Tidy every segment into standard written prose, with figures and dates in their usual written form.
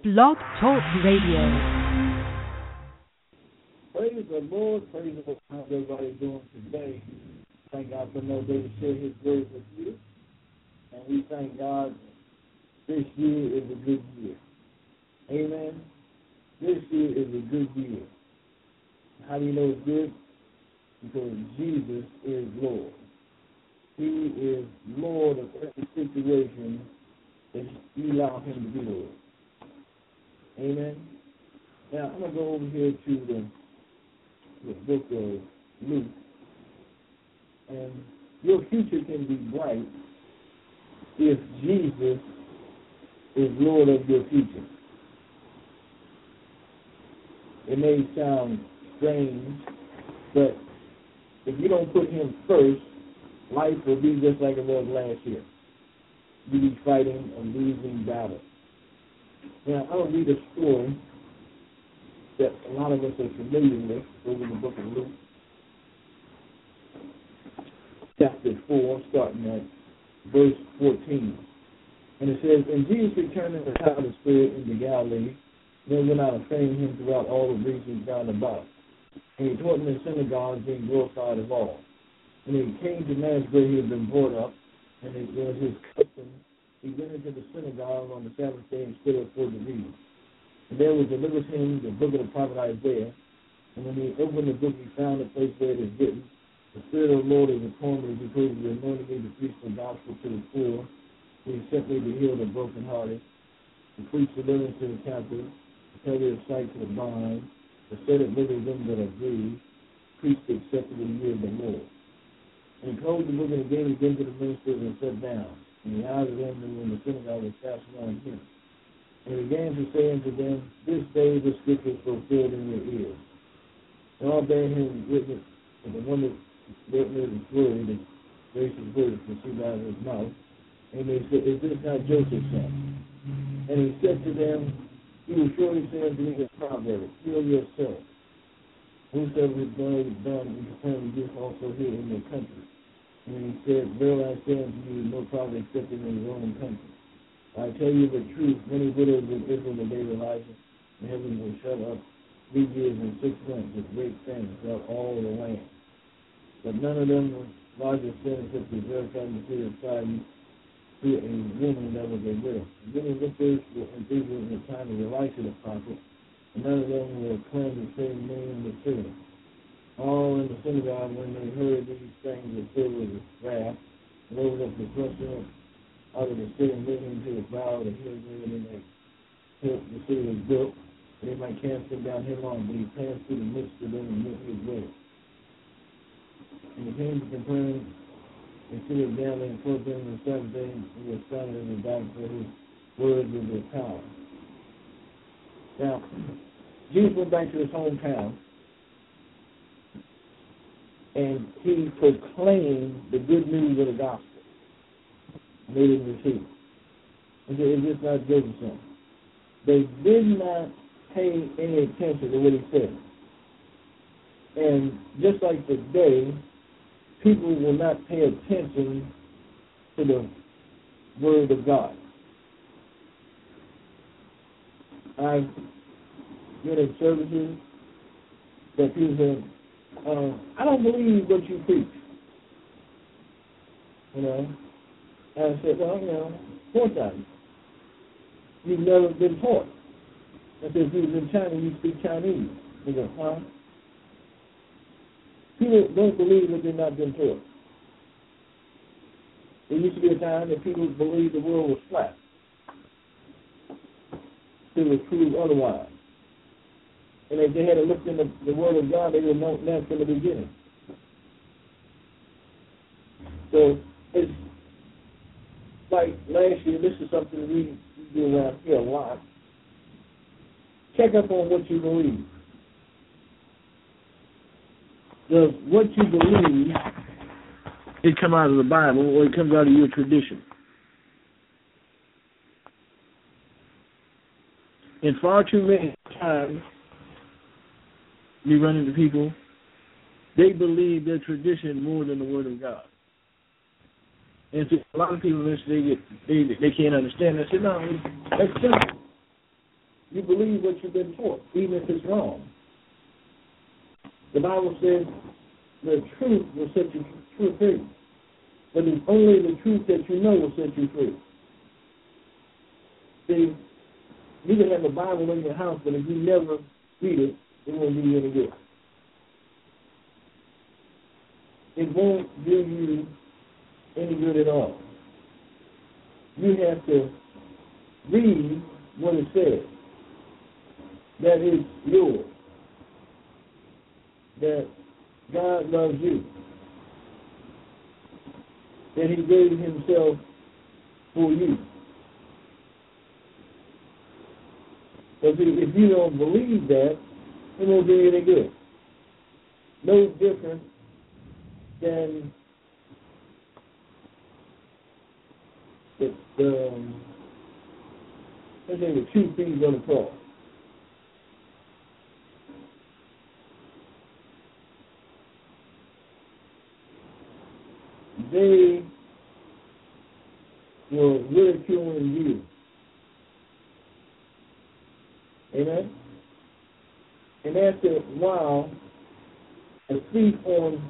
Blog Talk Radio. Praise the Lord, praise the Lord. How's everybody doing today? Thank God for another day to share His word with you. And we thank God this year is a good year. Amen. This year is a good year. How do you know it's good? Because Jesus is Lord. He is Lord of every situation that you allow Him to be Lord. Amen. Now, I'm going to go over here to the book of Luke. And your future can be bright if Jesus is Lord of your future. It may sound strange, but if you don't put Him first, life will be just like it was last year. You'll be fighting a losing battle. Now, I'll read a story that a lot of us are familiar with over the book of Luke, chapter 4, starting at verse 14. And it says, "And Jesus returned in the power of the Spirit into Galilee, then went out and fame Him throughout all the regions round about. And He taught in the synagogues, being glorified of all. And He came to Nazareth, where He had been brought up, and it was His custom. He went into the synagogue on the Sabbath day and stood up for the reading. And there was delivered Him the book of the prophet Isaiah. And when He opened the book, He found the place where it is written, The Spirit of the Lord is upon me, because He has anointed me to preach the gospel to the poor. He sent me to heal the brokenhearted, to preach deliverance to the captives, to tell their sight to the blind, to set at liberty them that are grieved, preach the acceptable year of the Lord. And He closed the book and gave it again to the ministers and sat down. And the eyes of them who were in the synagogue were fastened on Him. And He began to say unto them, This day the scripture is fulfilled in your ears. And all bear Him witness, and the one that witnessed His word, and gracious words proceed out of His mouth. And they said, Is this not Joseph's son? And He said to them, You will surely say unto me a proverb, Heal yourself. Whosoever is done in Capernaum, do also here in your country. And He said, Verily I say unto you, no prophet except in his own country. I tell you the truth, many widows in Israel in the day of Elijah, the heavens were shut up 3 years and 6 months with great famine throughout all the land. But none of them was larger sin except the verified in the city of Sidon to a woman that was a widow. And many witnesses were in Israel in the time of Elisha the prophet, and none of them were cleansed the same name in the city. All in the synagogue, when they heard these things, were filled with wrath, and rose up to thrust him out of the city and led him to the brow of the hill where the city was built, and they might cast him down headlong. But He passed through the midst of them and went His way. And He came to Capernaum, and city of Galilee, and closed them on the Sabbath day, and He was silent in the dark, for His words with their power. Now, Jesus went back to His hometown, and He proclaimed the good news of the gospel. And they didn't receive it. And said, Is this not Joseph's son? They did not pay any attention to what He said. And just like today, people will not pay attention to the Word of God. I've been in services that people say, I don't believe what you preach. You know? And I said, well, of course I do. You've never been taught. I said, if you was in China, you speak Chinese. They go, huh? People don't believe what they've not been taught. There used to be a time that people believed the world was flat. It was proved otherwise. And if they had looked in the Word of God, they would know that from the beginning. So it's like last year, this is something we do around here a lot. Check up on what you believe. Does what you believe, it come out of the Bible, or it comes out of your tradition? And far too many times, you run into people, they believe their tradition more than the Word of God. And so a lot of people, they can't understand. I said, no, that's simple. you believe what you've been taught, even if it's wrong. The Bible says the truth will set you free. But it's only the truth that you know will set you free. See, you can have a Bible in your house, but if you never read it, it won't do you any good. It won't do you any good at all. You have to read what it says. That is yours. That God loves you. That He gave Himself for you. But if you don't believe that, it won't do you any good. No different than the two thieves on the cross. They were ridiculing you. Amen? And after a while, the thief on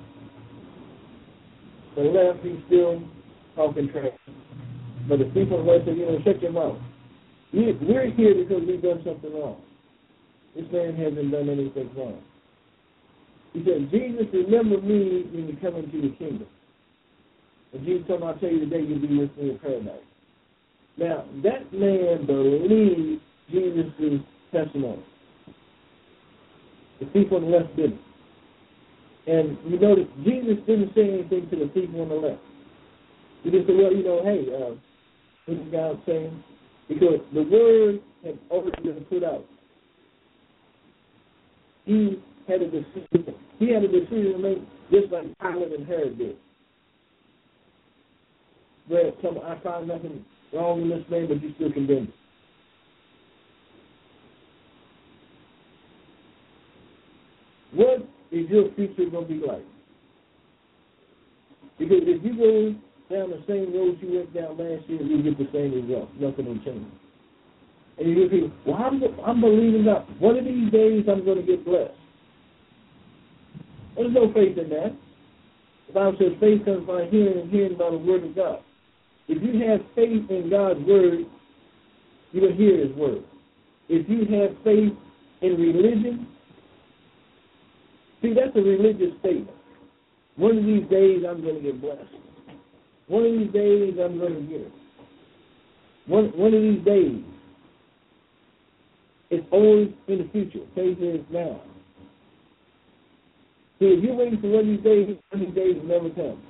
the left, he's still talking trash. But the thief on the right said, shut your mouth. We're here because we've done something wrong. This man hasn't done anything wrong. He said, Jesus, remember me when you come into your kingdom. And Jesus told him, I'll tell you today you'll be with me in paradise. Now, that man believed Jesus' testimony. The thief on the left didn't. And you notice Jesus didn't say anything to the thief on the left. He just said, well, hey, what is God saying? Because the word had already been put out. He had a decision. He had a decision to make, just like Pilate and Herod did. Where I found nothing wrong in this man, but you still condemned him. What is your future going to be like? Because if you go down the same road you went down last year, you'll get the same results. Nothing will change. And you think, well, I'm believing God. One of these days I'm going to get blessed. There's no faith in that. The Bible says faith comes by hearing and hearing by the word of God. If you have faith in God's word, you will hear His word. If you have faith in religion, see, that's a religious statement. One of these days I'm going to get blessed. One of these days I'm going to get it. One of these days. It's always in the future. Faith is now. See, if you're waiting for one of these days will never come.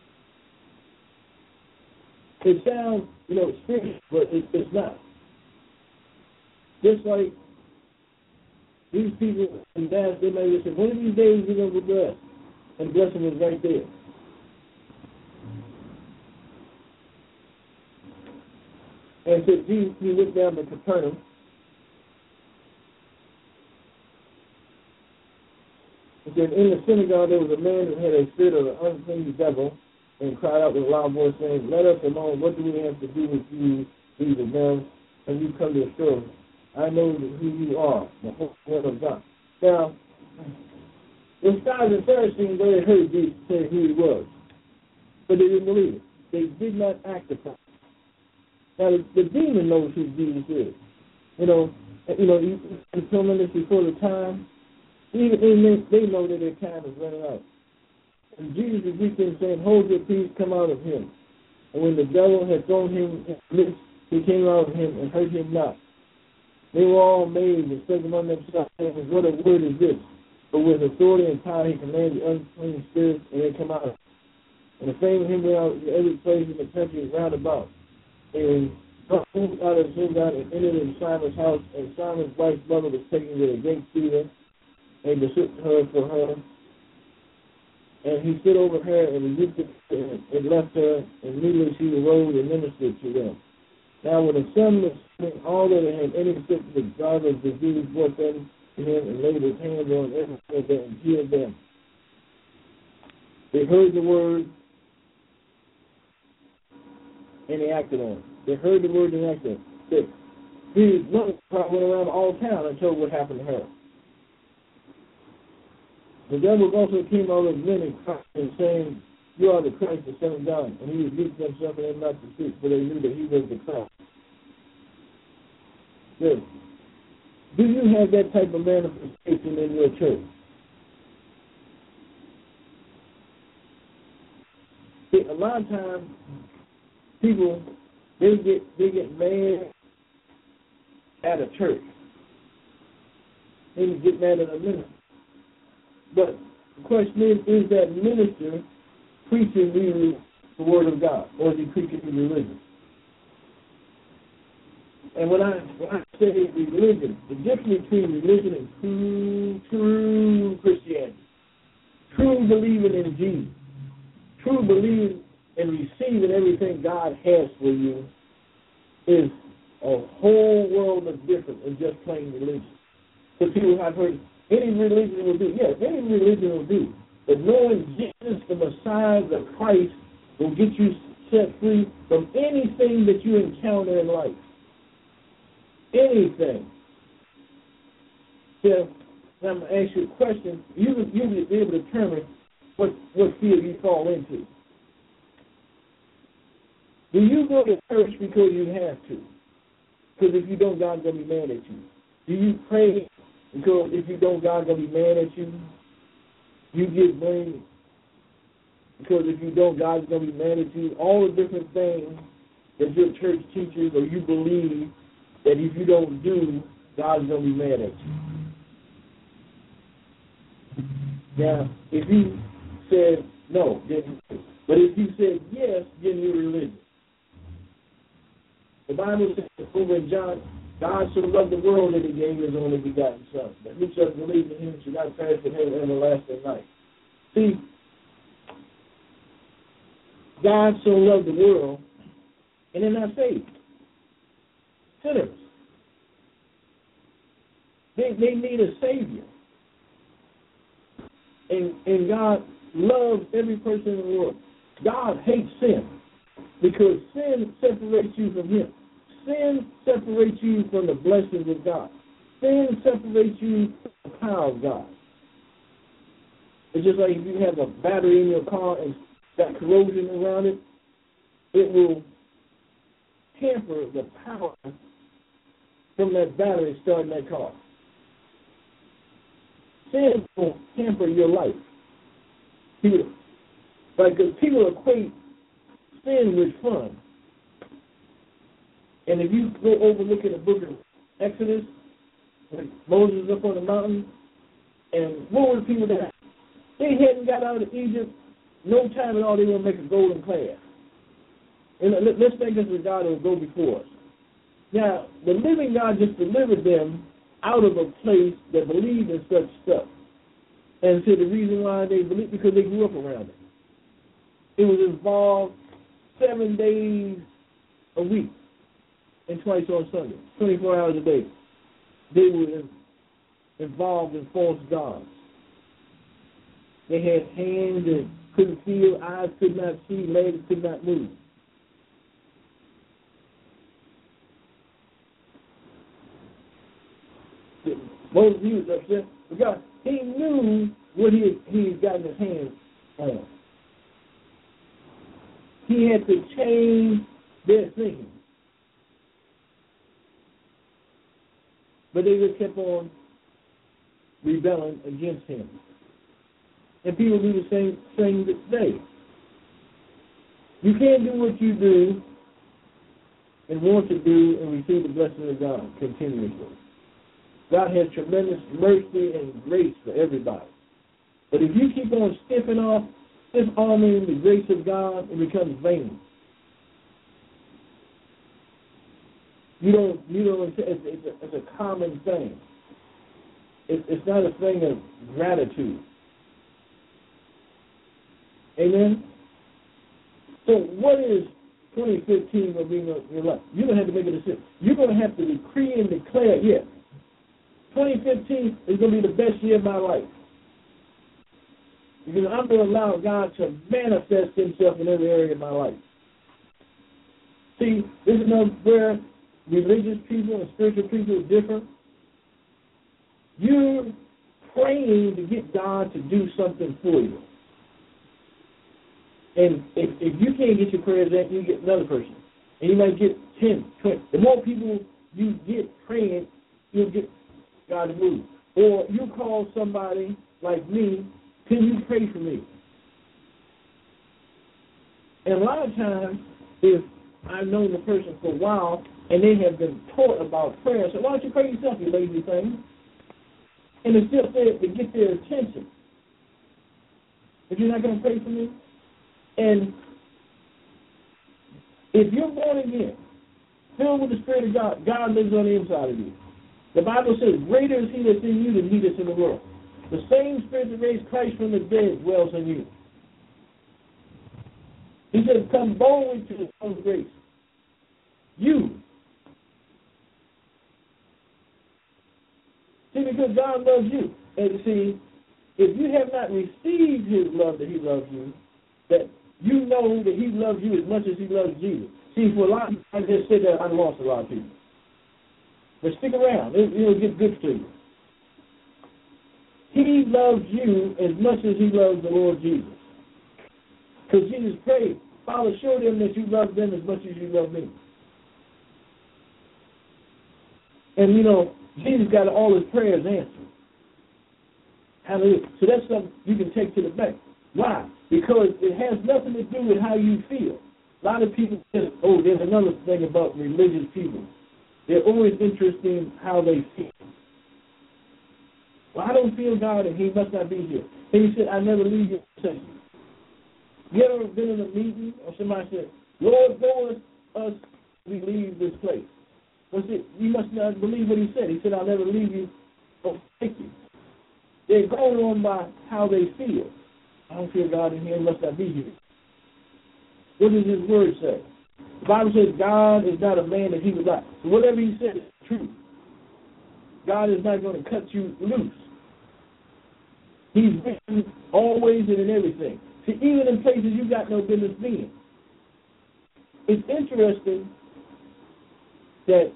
It sounds, spiritual, but it's not. Just like these people in Dallas, they may say, one of these days you're going to be blessed. And the blessing is right there. And so Jesus, he went down to Capernaum. He said, in the synagogue there was a man who had a spirit of an unclean devil, and cried out with a loud voice, saying, let us alone. What do we have to do with you, these of them, and you come to destroy us? I know who you are, the Holy One of God. Now, the scribes and Pharisees, they heard Jesus say who he was, but they didn't believe it. They did not act upon it. Now, the demon knows who Jesus is. He's telling this before the time. Even they know that their time is running out. And Jesus rebuked them, saying, hold your peace, come out of him. And when the devil had thrown him in the midst, he came out of him and hurt him not. They were all amazed and said among themselves, saying, what a word is this? But with authority and power he commanded the unclean spirits, and they come out. And the fame of him went out to every place in the country round about. And brought him out of the synagogue and entered into Simon's house, and Simon's wife's mother was taken with a great fever, and besought her for her. And he stood over her and rebuked her and left her, and immediately she arose and ministered to them. Now when the sun was setting, all that had any sickness of divers disease brought them to him, and laid his hands on every one of them and healed them. They heard the word, and they acted on it. They heard the word and acted on it. His mother went around all town and told what happened to her. The devil also came out of many and saying, "You are the Christ, the Son of God." And he rebuked them, suffering them not to speak, for they knew that he was the Christ. Good. Do you have that type of manifestation in your church? See, a lot of times, people they get mad at a church. They get mad at a minister. But the question is that minister preaching really the Word of God, or is he preaching religion? And when I say religion, the difference between religion and true Christianity, true believing in Jesus, true believing and receiving everything God has for you, is a whole world of different than just plain religion. So people have heard any religion will do. Yes, any religion will do. But knowing Jesus, the Messiah, the Christ, will get you set free from anything that you encounter in life. Anything. So, now I'm going to ask you a question. You will be able to determine what field you fall into. Do you go to church because you have to? Because if you don't, God's going to be mad at you. Do you pray because if you don't, God's going to be mad at you? You get blamed because if you don't, God's going to be mad at you. All the different things that your church teaches or you believe that if you don't do, God's going to be mad at you. Now, if you said no, then you. But if you said yes, then you're religious. The Bible says over in John, God so loved the world that he gave his only begotten Son, that whosoever believes in him should not perish but have everlasting life. See, God so loved the world, and they're not saved. Sinners. They need a Savior. And God loves every person in the world. God hates sin because sin separates you from him. Sin separates you from the blessings of God. Sin separates you from the power of God. It's just like if you have a battery in your car and got corrosion around it, it will tamper the power from that battery starting that car. Sin will tamper your life. Because people equate sin with fun. And if you go over look at the book of Exodus, when Moses was up on the mountain, and what were the people that they hadn't got out of Egypt, no time at all they were going to make a golden calf. And let's think this is God who will go before us. Now, the living God just delivered them out of a place that believed in such stuff. And so the reason why they believed, because they grew up around it. It was involved 7 days a week and twice on Sunday, 24 hours a day. They were involved in false gods. They had hands that couldn't feel, eyes could not see, legs could not move. Moses, he was upset because he knew what he had gotten his hands on. He had to change their thinking. But they just kept on rebelling against him. And people do the same thing today. You can't do what you do and want to do and receive the blessing of God continuously. God has tremendous mercy and grace for everybody. But if you keep on stiff-arming the grace of God, it becomes vain. It's a common thing. It's not a thing of gratitude. Amen? So what is 2015 going to be in your life? You're going to have to make a decision. You're going to have to decree and declare, 2015 is going to be the best year of my life. Because I'm going to allow God to manifest himself in every area of my life. See, this is where religious people and spiritual people differ. You're praying to get God to do something for you. And if you can't get your prayers answered, you get another person. And you might get 10, 20. The more people you get praying, you'll get God to move. Or you call somebody like me, can you pray for me? And a lot of times, if I've known the person for a while and they have been taught about prayer, so why don't you pray yourself, you lazy thing? And it's just there to get their attention. If you're not going to pray for me, and if you're born again, filled with the Spirit of God, God lives on the inside of you. The Bible says, greater is He that's in you than he that's in the world. The same Spirit that raised Christ from the dead dwells in you. He says, come boldly to the throne of grace. You. See, because God loves you. And see, if you have not received His love that He loves you, that you know that He loves you as much as He loves Jesus. See, for a lot of people, I just said that I lost a lot of people. But stick around. It'll get good to you. He loves you as much as He loves the Lord Jesus. Because Jesus prayed, Father, show them that you love them as much as you love me. And, you know, Jesus got all His prayers answered. Hallelujah. So that's something you can take to the bank. Why? Because it has nothing to do with how you feel. A lot of people say, oh, there's another thing about religious people. They're always interested in how they feel. Well, I don't feel God and He must not be here. And He said, I never leave you forsake you. You ever been in a meeting or somebody said, Lord, go with us, we leave this place. Well, see, you must not believe what He said. He said, I'll never leave you or forsake you. They're going on by how they feel. I don't feel God in here, must not be here. What does His word say? The Bible says God is not a man that He would lie. So whatever He said is true. God is not going to cut you loose. He's written always and in everything. See, even in places you got no business being. It's interesting that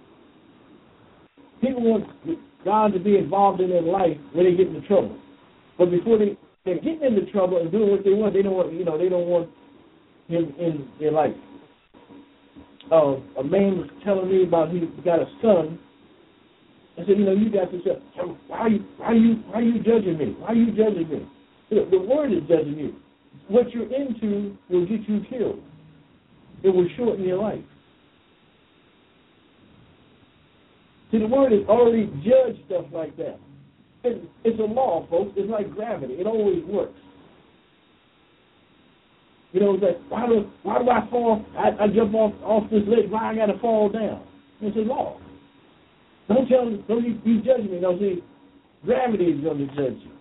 people want God to be involved in their life when they get into trouble. But before they're getting into trouble and doing what they want, they don't want Him in their life. A man was telling me about he got a son. I said, you got this son. Why are you judging me? Why are you judging me? The word is judging you. What you're into will get you killed. It will shorten your life. See, the word has already judged stuff like that. It's a law, folks. It's like gravity. It always works. It's like, why do I fall? I jump off this ledge. Why I got to fall down? It's a law. Don't you judge me. No, see, gravity is going to judge you.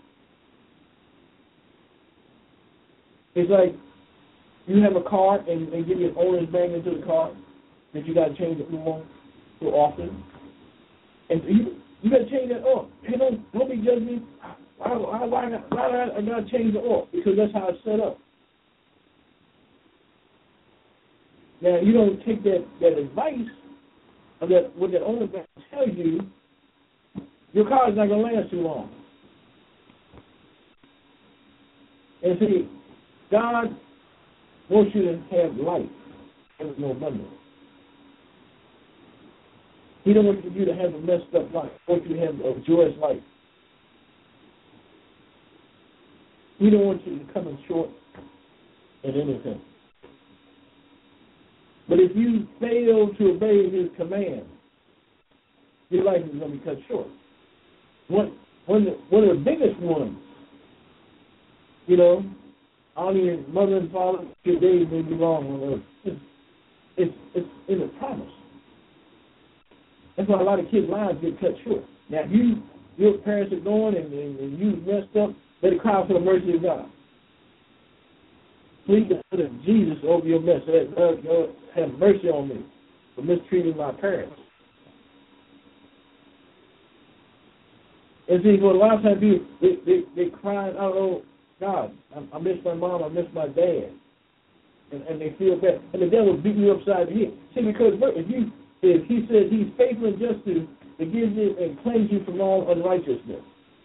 It's like you have a car and get your owner's bang into the car that you got to change it more so often. And you got to change that oil. Hey, don't be judging me. Why I got to change the oil? Because that's how it's set up. Now, you don't take that advice of what the owner tells you, your car is not going to last too long. And see, God wants you to have life and no abundance. He don't want you to have a messed up life. He wants you to have a joyous life. He don't want you to come in short in anything. But if you fail to obey His command, your life is going to be cut short. One of the biggest ones, only your mother and father, your days may be long on earth. It's in the promise. That's why a lot of kids' lives get cut short. Now, if your parents are going and you messed up, let it cry for the mercy of God. Plead the blood of Jesus over your mess. God, have mercy on me for mistreating my parents. And see, for a lot of times people, they crying out, oh, God, I miss my mom, I miss my dad. And they feel bad. And the devil beat you upside the head. See, because if is he says he's faithful and just to forgive you and cleanse you from all unrighteousness.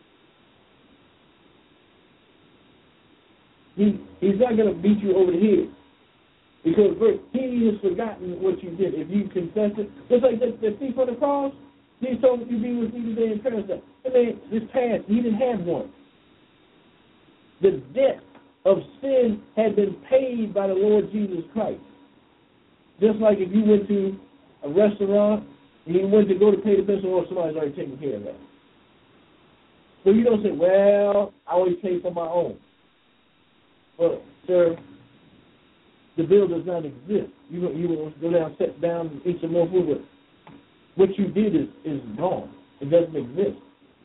He's not going to beat you over the head. Because he has forgotten what you did. If you confess it, just like the thief on the cross, he told you be with me today in paradise. And then this past, he didn't have one. The debt of sin had been paid by the Lord Jesus Christ. Just like if you went to a restaurant and you went to go to pay the bill, or somebody's already taking care of that. So you don't say, well, I always pay for my own. Well, sir, the bill does not exist. You will go down, sit down, and eat some more food. But what you did is wrong. It doesn't exist.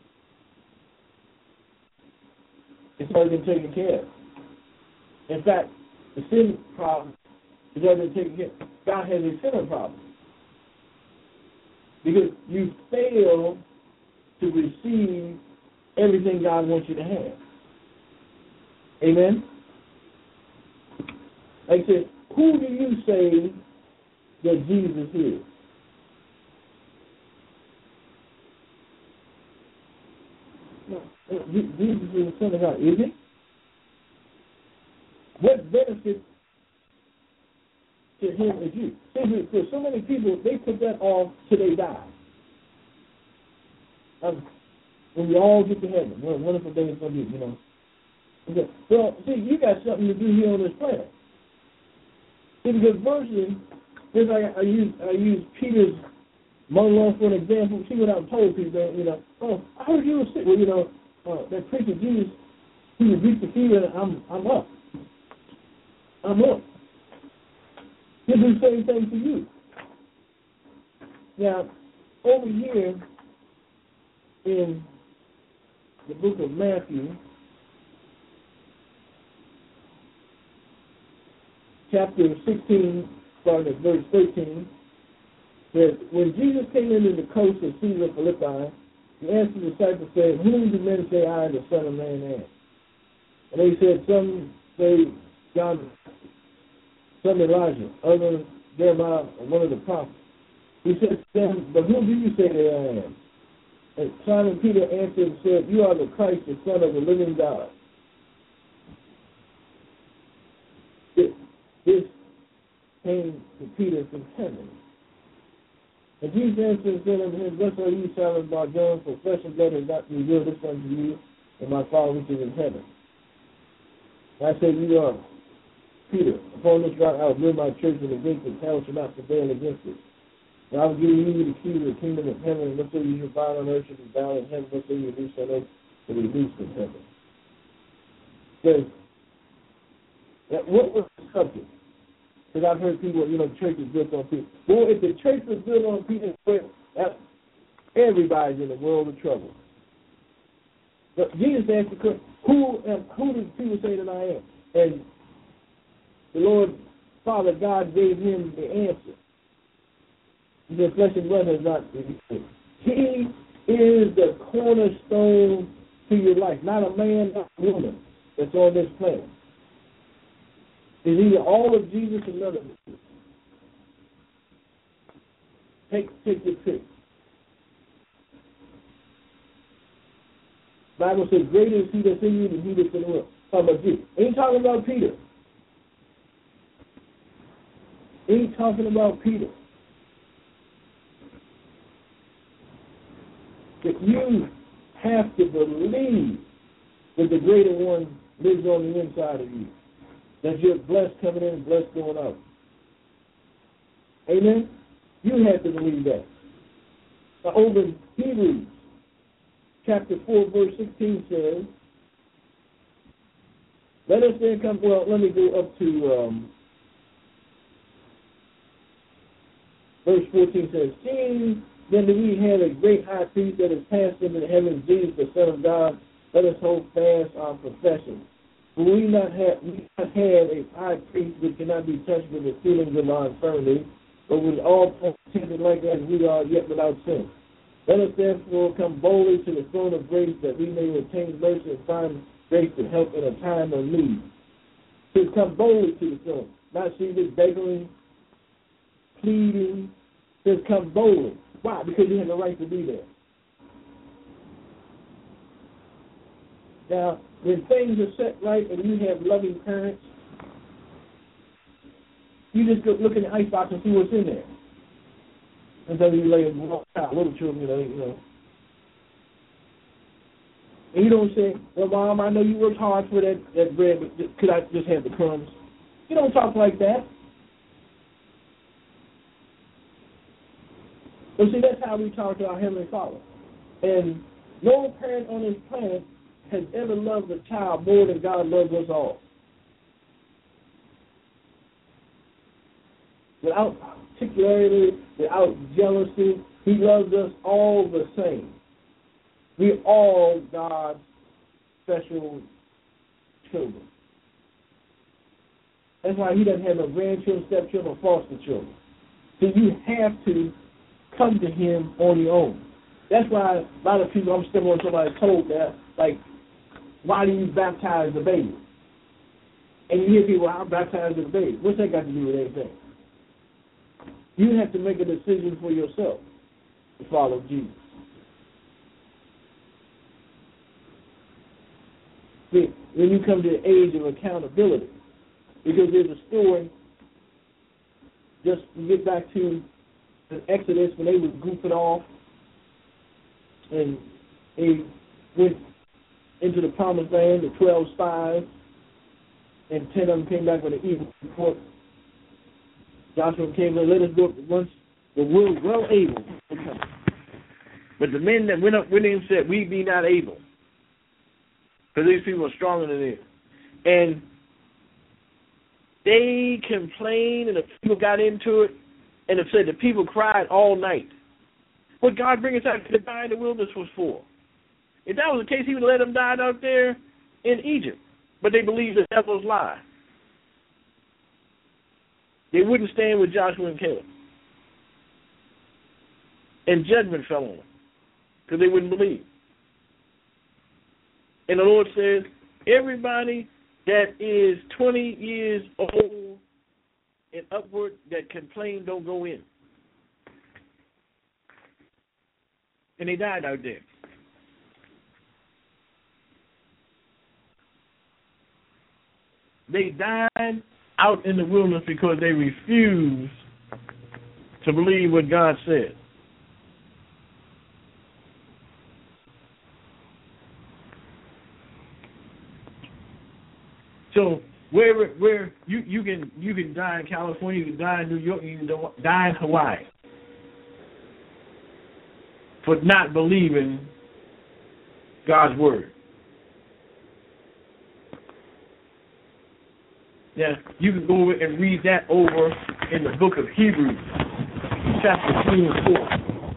It's already been taken care of. In fact, the sin problem is already been taken care of. God has a sinner problem. Because you fail to receive everything God wants you to have. Amen? Like I said, who do you say that Jesus is? No, Jesus is the Son of God, is he? What benefit to him is you? See, for so many people, they put that off till they die. When we all get to heaven, what a wonderful day it's going to be, you know. Okay. Well, see, you got something to do here on this planet. See, because virtually, just like I use Peter's monologue for an example. See what I've told people, you know, oh, I heard you were sick. Well, you know, that preacher Jesus, he rebuked the fever, and I'm up. I'm up. He'll do the same thing to you. Now, over here in the book of Matthew, chapter 16, starting at verse 13, that when Jesus came into the coast of Caesarea Philippi, he asked the disciples, saying, whom do men say I, the Son of Man, am? And they said, some say John, some Elijah, others Jeremiah, or one of the prophets. He said to them, but who do you say that I am? And Simon Peter answered and said, you are the Christ, the Son of the living God. This came to Peter from heaven. And Jesus answered and said unto him, thus are you, Simon Bar-Jonah, for flesh and blood has not revealed this unto you, and my Father which is in heaven. And I say, you are Peter. Upon this rock I will build my church, and the gates of hell shall not prevail against it. And I will give you the key to the kingdom of heaven, and whatsoever you shall bind on earth shall be bound in heaven, whatsoever you loose on earth shall be loosed in heaven. So, what was the subject? Because I've heard people, you know, church is built on Peter. Well, if the church was built on Peter, everybody's in a world of trouble. But Jesus asked the question, who do people say that I am? And the Lord, Father God, gave him the answer. He said, flesh and blood has not revealed. He is the cornerstone to your life, not a man, not a woman that's on this planet. It's either all of Jesus or none of it. Take your pick. The Bible says, greater is he that's in you than he that's in the world. Talking about Jesus. Ain't talking about Peter. Ain't talking about Peter. That you have to believe that the greater one lives on the inside of you. That you're blessed coming in and blessed going out. Amen? You have to believe that. Now, over in Hebrews, chapter 4, verse 16 says, let us then come, well, let me go up to verse 14 says, seeing then that we have a great high priest that is passed into the heavens, Jesus, the Son of God, let us hold fast our profession. For we not have a high priest which cannot be touched with the feelings of our infirmity, but with all tempted like as we are, yet without sin. Let us therefore come boldly to the throne of grace, that we may obtain mercy and find grace to help in a time of need. To come boldly to the throne, not seated begging, pleading, It says come boldly. Why? Because you have the right to be there. Now, when things are set right and you have loving parents, you just go look in the icebox and see what's in there. Until you lay little children, you know. And you don't say, well, Mom, I know you worked hard for that bread, but could I just have the crumbs? You don't talk like that. But see, that's how we talk to our Heavenly Father. And no parent on this planet has ever loved a child more than God loves us all. Without particularity, without jealousy, He loves us all the same. We're all God's special children. That's why He doesn't have no grandchildren, stepchildren, or foster children. So you have to come to Him on your own. That's why a lot of people, I'm still on somebody told that, like, why do you baptize the baby? And you hear people, I'm baptized the baby. What's that got to do with anything? You have to make a decision for yourself to follow Jesus. See, when you come to the age of accountability, because there's a story, just to get back to the Exodus when they was goofing off and they went into the promised land, the 12 spies, and 10 of them came back with an evil report. Joshua came and let us go once the world well able. But the men that went up with him said, we be not able. Because these people are stronger than them. And they complained, and the people got into it, and it said the people cried all night. What God bring us out to die in the wilderness was for. If that was the case, He would let them die out there in Egypt. But they believed the devil's lie. They wouldn't stand with Joshua and Caleb. And judgment fell on them because they wouldn't believe. And the Lord says, everybody that is 20 years old and upward that complain don't go in. And they died out there. They died out in the wilderness because they refused to believe what God said. So where you can die in California, you can die in New York, you can die in Hawaii for not believing God's word. Now, you can go and read that over in the book of Hebrews, chapter 3 and 4.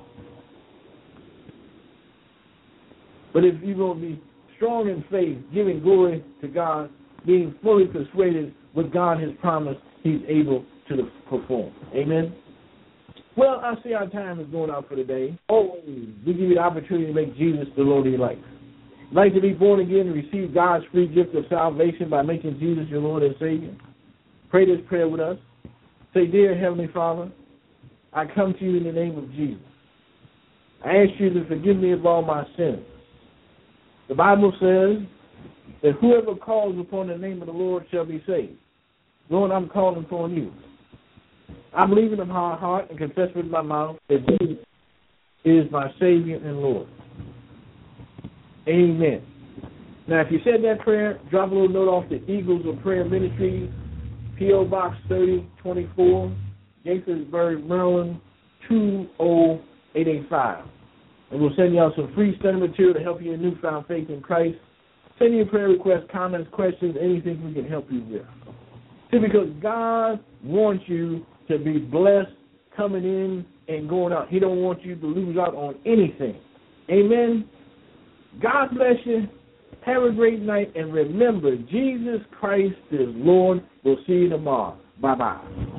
But if you're going to be strong in faith, giving glory to God, being fully persuaded what God has promised, He's able to perform. Amen? Well, I see our time is going out for today. Always, we give you the opportunity to make Jesus the Lord of your life. Like to be born again and receive God's free gift of salvation by making Jesus your Lord and Savior? Pray this prayer with us. Say, Dear Heavenly Father, I come to you in the name of Jesus. I ask you to forgive me of all my sins. The Bible says that whoever calls upon the name of the Lord shall be saved. Lord, I'm calling upon you. I believe in my heart and confess with my mouth that Jesus is my Savior and Lord. Amen. Now, if you said that prayer, drop a little note off the Eagles of Prayer Ministries, P.O. Box 3024, Gaithersburg, Maryland, 20885. And we'll send you out some free study material to help you in newfound faith in Christ. Send your prayer requests, comments, questions, anything we can help you with. See, because God wants you to be blessed coming in and going out. He don't want you to lose out on anything. Amen. God bless you. Have a great night. And remember, Jesus Christ is Lord. We'll see you tomorrow. Bye-bye.